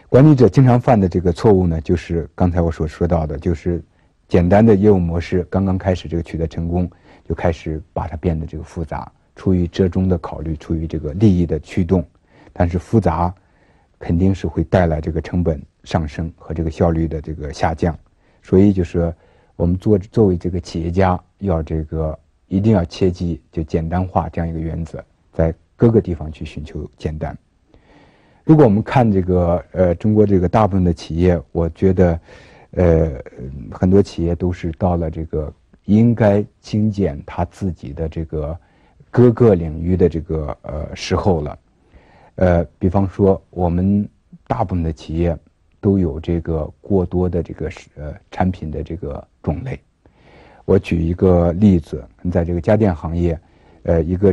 管理者经常犯的这个错误呢，就是刚才我所说到的，就是简单的业务模式刚刚开始这个取得成功，就开始把它变得这个复杂，出于折中的考虑，出于这个利益的驱动，但是复杂肯定是会带来这个成本上升和这个效率的这个下降，所以就是我们作为这个企业家，要这个一定要切记就简单化这样一个原则，在各个地方去寻求简单。如果我们看这个中国这个大部分的企业，我觉得很多企业都是到了这个应该精简它自己的这个各个领域的这个时候了。比方说我们大部分的企业都有这个过多的这个产品的这个种类。我举一个例子，在这个家电行业，一个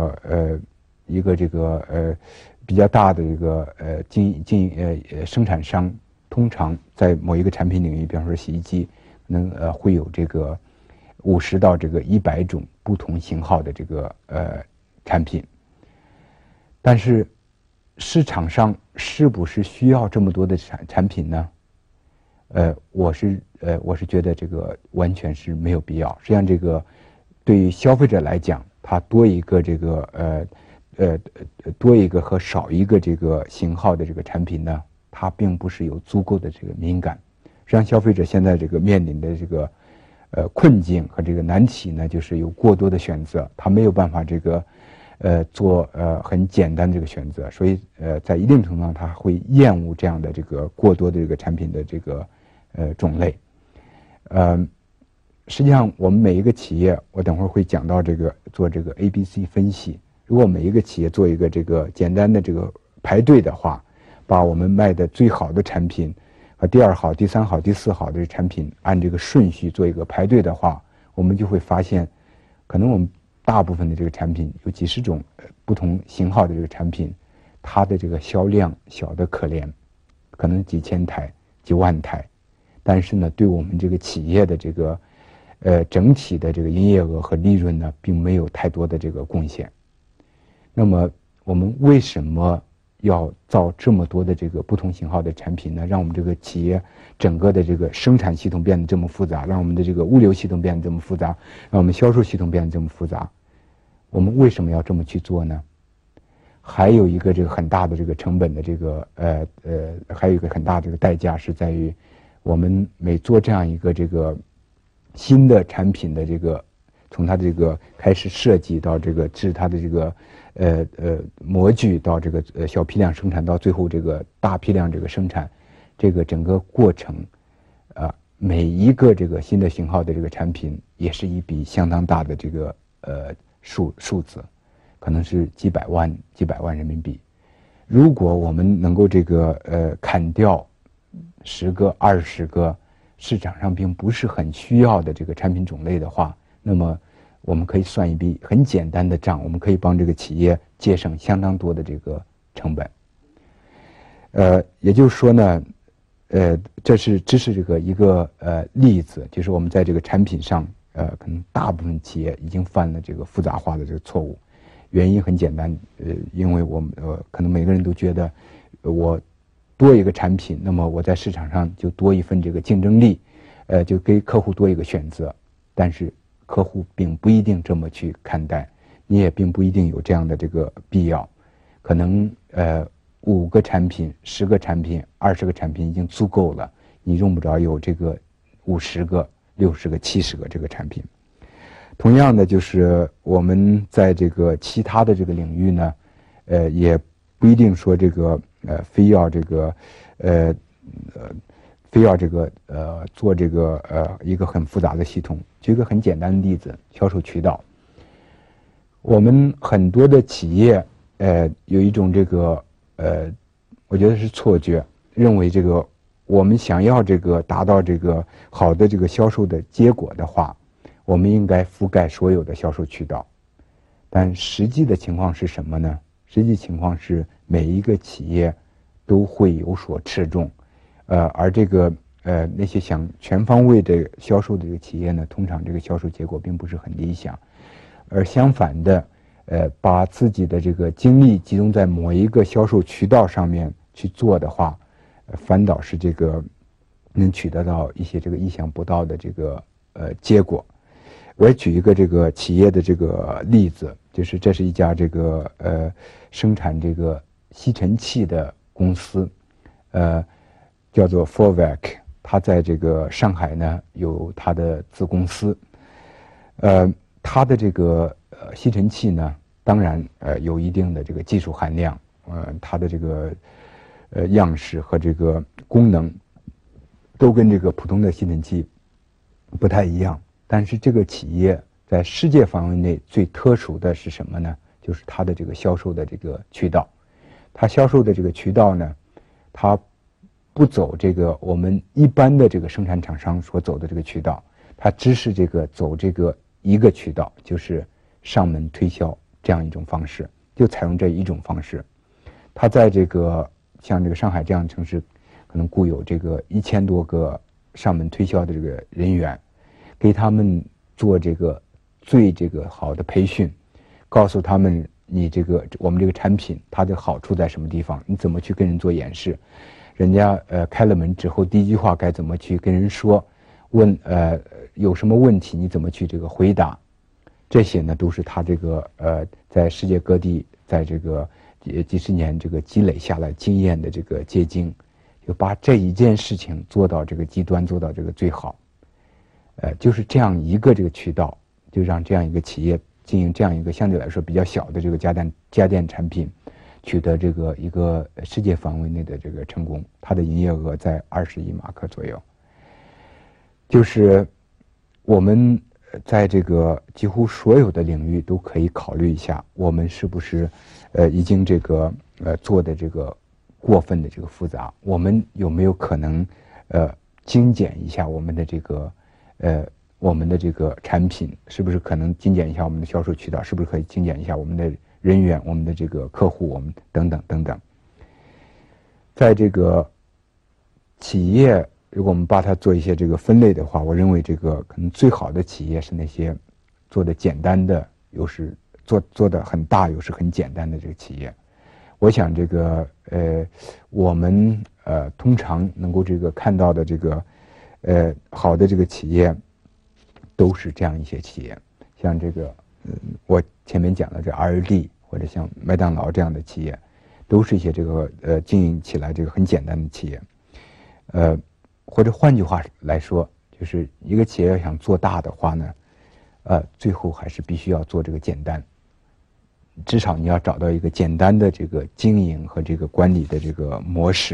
比较大的这个生产商，通常在某一个产品领域，比方说洗衣机，会有这个50到这个100种不同型号的这个产品。但是市场上是不是需要这么多的产品呢？我是觉得这个完全是没有必要。实际上，这个对于消费者来讲，他多一个这个多一个和少一个这个型号的这个产品呢，它并不是有足够的这个敏感。实际上，消费者现在这个面临的这个困境和这个难题呢，就是有过多的选择，他没有办法这个做很简单的这个选择，所以在一定程度上他会厌恶这样的这个过多的这个产品的这个种类。实际上我们每一个企业，我等会儿会讲到这个做这个 ABC 分析。如果每一个企业做一个这个简单的这个排队的话，把我们卖的最好的产品和第2好、第3好、第4好的产品按这个顺序做一个排队的话，我们就会发现，可能我们大部分的这个产品有几十种不同型号的这个产品，它的这个销量小得可怜，可能几千台、几万台，但是呢，对我们这个企业的这个整体的这个营业额和利润呢，并没有太多的这个贡献。那么我们为什么要造这么多的这个不同型号的产品呢？让我们这个企业整个的这个生产系统变得这么复杂，让我们的这个物流系统变得这么复杂，让我们销售系统变得这么复杂，我们为什么要这么去做呢？还有一个这个很大的这个成本的这个还有一个很大的这个代价是在于，我们每做这样一个这个新的产品的这个，从它的这个开始设计到这个制它的这个模具，到这个小批量生产，到最后这个大批量这个生产，这个整个过程，每一个这个新的型号的这个产品也是一笔相当大的这个数字，可能是几百万人民币。如果我们能够这个砍掉10个、20个市场上并不是很需要的这个产品种类的话，那么我们可以算一笔很简单的账，我们可以帮这个企业节省相当多的这个成本。也就是说呢，这是这个一个例子，就是我们在这个产品上，可能大部分企业已经犯了这个复杂化的这个错误。原因很简单，因为我们可能每个人都觉得，我多一个产品，那么我在市场上就多一份这个竞争力，就给客户多一个选择。但是客户并不一定这么去看待，你也并不一定有这样的这个必要。可能5个产品、10个产品、20个产品已经足够了，你用不着有这个50个、60个、70个这个产品。同样的，就是我们在这个其他的这个领域呢，也不一定说这个非要这个做这个一个很复杂的系统。举一个很简单的例子，销售渠道。我们很多的企业有一种这个我觉得是错觉，认为这个我们想要这个达到这个好的这个销售的结果的话，我们应该覆盖所有的销售渠道。但实际的情况是什么呢？实际情况是每一个企业都会有所侧重，而这个那些想全方位的销售的这个企业呢，通常这个销售结果并不是很理想。而相反的，把自己的这个精力集中在某一个销售渠道上面去做的话， 反倒是这个能取得到一些这个意想不到的这个结果。我也举一个这个企业的这个例子，就是这是一家这个生产这个吸尘器的公司，叫做 Forvac， 它在这个上海呢有它的子公司，它的这个吸尘器呢，当然有一定的这个技术含量，它的这个样式和这个功能都跟这个普通的吸尘器不太一样。但是这个企业在世界范围内最特殊的是什么呢？就是它的这个销售的这个渠道。它销售的这个渠道呢，它不走这个我们一般的这个生产厂商所走的这个渠道，它只是这个走这个一个渠道，就是上门推销这样一种方式，就采用这一种方式。它在这个像这个上海这样的城市，可能雇有这个1000多个上门推销的这个人员，给他们做这个最这个好的培训，告诉他们你这个我们这个产品它的好处在什么地方，你怎么去跟人做演示，人家开了门之后第一句话该怎么去跟人说，问有什么问题你怎么去这个回答，这些呢都是他这个在世界各地在这个几十年这个积累下来经验的这个结晶，就把这一件事情做到这个极端，做到这个最好。就是这样一个这个渠道，就让这样一个企业经营这样一个相对来说比较小的这个家电产品，取得这个一个世界范围内的这个成功。它的营业额在20亿马克左右。就是我们在这个几乎所有的领域都可以考虑一下，我们是不是已经这个做的这个过分的这个复杂，我们有没有可能精简一下我们的这个我们的这个产品，是不是可能精简一下我们的销售渠道，是不是可以精简一下我们的人员，我们的这个客户，我们等等等等。在这个企业，如果我们把它做一些这个分类的话，我认为这个可能最好的企业是那些做的简单的，又是做的很大又是很简单的这个企业。我想这个我们通常能够这个看到的这个好的这个企业，都是这样一些企业，像这个我前面讲的这 RD 或者像麦当劳这样的企业，都是一些这个经营起来这个很简单的企业。或者换句话来说，就是一个企业要想做大的话呢，最后还是必须要做这个简单。至少你要找到一个简单的这个经营和这个管理的这个模式。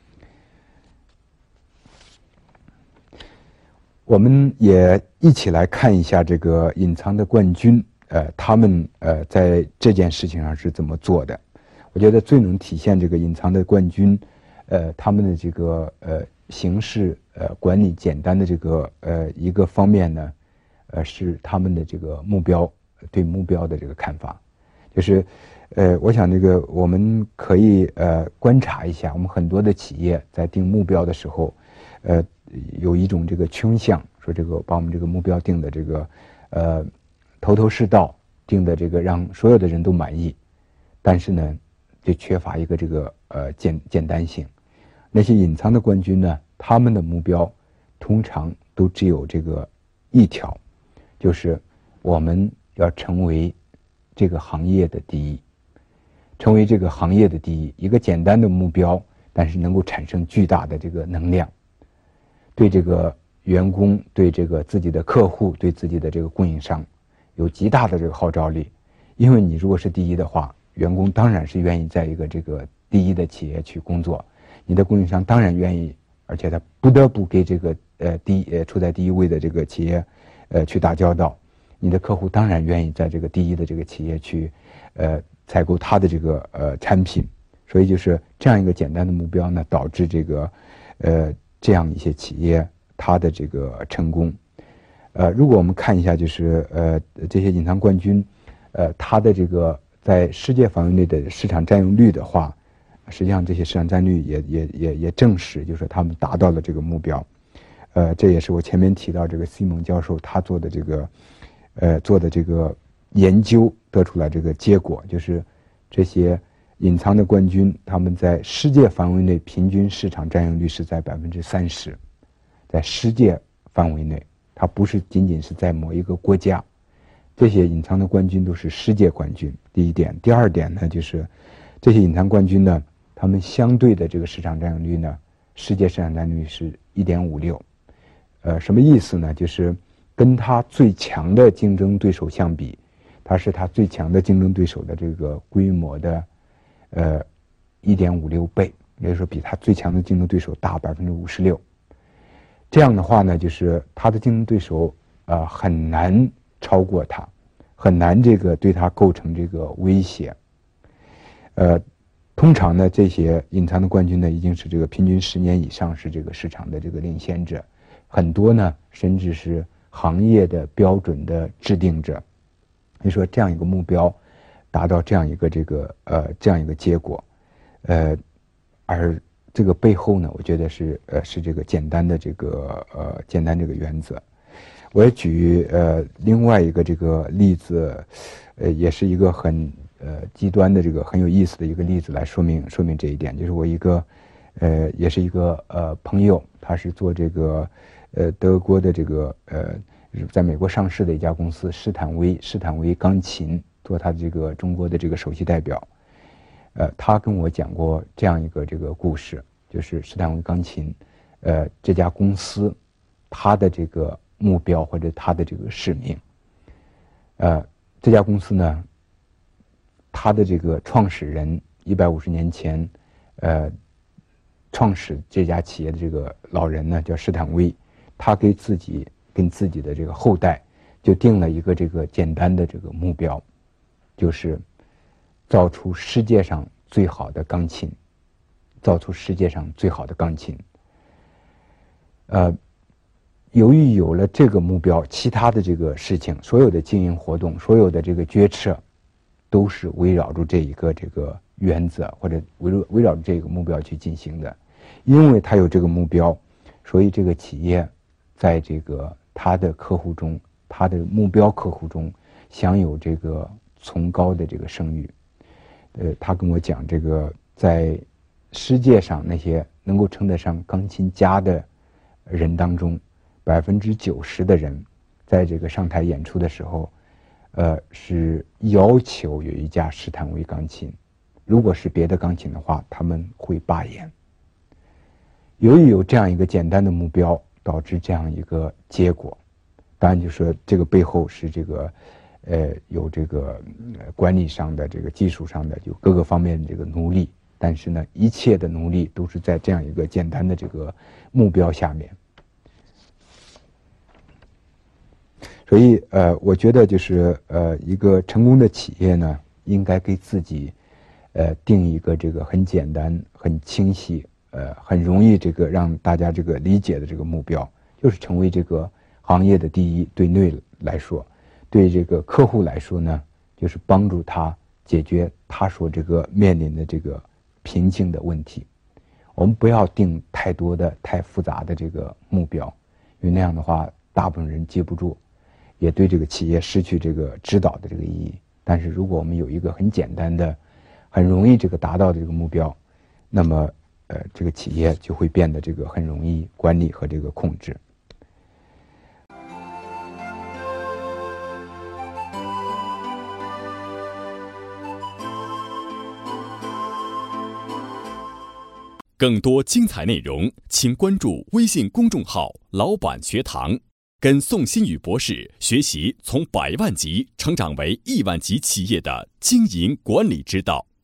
我们也一起来看一下这个隐藏的冠军，他们在这件事情上是怎么做的。我觉得最能体现这个隐藏的冠军，他们的这个形式管理简单的这个一个方面呢，是他们的这个目标，对目标的这个看法。就是我想这个我们可以观察一下，我们很多的企业在定目标的时候，有一种这个倾向，说这个把我们这个目标定的这个头头是道，定的这个让所有的人都满意，但是呢，就缺乏一个这个简单性。那些隐藏的冠军呢，他们的目标通常都只有这个一条，就是我们要成为这个行业的第一，成为这个行业的第一。一个简单的目标，但是能够产生巨大的这个能量，对这个员工，对这个自己的客户，对自己的这个供应商有极大的这个号召力。因为你如果是第一的话，员工当然是愿意在一个这个第一的企业去工作，你的供应商当然愿意，而且他不得不给这个处在第一位的这个企业去打交道。你的客户当然愿意在这个第一的这个企业去采购他的这个产品。所以就是这样一个简单的目标呢，导致这个这样一些企业它的这个成功。如果我们看一下就是这些隐藏冠军它的这个在世界范围内的市场占有率的话，实际上这些市场占有率也证实，就是他们达到了这个目标。这也是我前面提到这个西蒙教授他做的这个研究得出来这个结果，就是这些隐藏的冠军，他们在世界范围内平均市场占有率是在30%，在世界范围内，它不是仅仅是在某一个国家。这些隐藏的冠军都是世界冠军，第一点。第二点呢，就是这些隐藏冠军呢，他们相对的这个市场占有率呢，世界市场占有率是1.56。什么意思呢？就是跟他最强的竞争对手相比，他是他最强的竞争对手的这个规模的1.56倍，也就是说比他最强的竞争对手大56%。这样的话呢，就是他的竞争对手很难超过他，很难这个对他构成这个威胁。通常呢，这些隐藏的冠军呢，已经是这个平均10年以上是这个市场的这个领先者，很多呢甚至是行业的标准的制定者。所以说这样一个目标，达到这样一个这样一个结果，而这个背后呢，我觉得是这个简单这个原则。我也举另外一个这个例子，也是一个很极端的这个很有意思的一个例子来说明这一点。就是我一个也是一个朋友，他是做这个德国的这个在美国上市的一家公司施坦威钢琴，做他的这个中国的这个首席代表。他跟我讲过这样一个这个故事，就是施坦威钢琴这家公司他的这个目标或者他的这个使命。这家公司呢，他的这个创始人150年前创始这家企业的这个老人呢叫施坦威，他跟自己的这个后代就定了一个这个简单的这个目标，就是造出世界上最好的钢琴，造出世界上最好的钢琴。由于有了这个目标，其他的这个事情，所有的经营活动，所有的这个决策，都是围绕住这一个这个原则或者围绕着这个目标去进行的。因为他有这个目标，所以这个企业在这个他的客户中，他的目标客户中享有这个崇高的这个声誉。他跟我讲，这个在世界上那些能够称得上钢琴家的人当中，90%的人在这个上台演出的时候，是要求有一架施坦威钢琴，如果是别的钢琴的话，他们会罢演。由于有这样一个简单的目标，导致这样一个结果。当然，就是说这个背后是这个有这个管理上的、这个技术上的，有各个方面的这个努力。但是呢，一切的努力都是在这样一个简单的这个目标下面。所以我觉得就是一个成功的企业呢，应该给自己定一个这个很简单、很清晰、很容易这个让大家这个理解的这个目标，就是成为这个行业的第一。对内来说，对这个客户来说呢，就是帮助他解决他所这个面临的这个瓶颈的问题。我们不要定太多的、太复杂的这个目标，因为那样的话，大部分人记不住，也对这个企业失去这个指导的这个意义。但是如果我们有一个很简单的、很容易这个达到的这个目标，那么这个企业就会变得这个很容易管理和这个控制。 更多精彩内容，请关注微信公众号“老板学堂”，跟宋新宇博士学习从100万级成长为1万级企业的经营管理之道。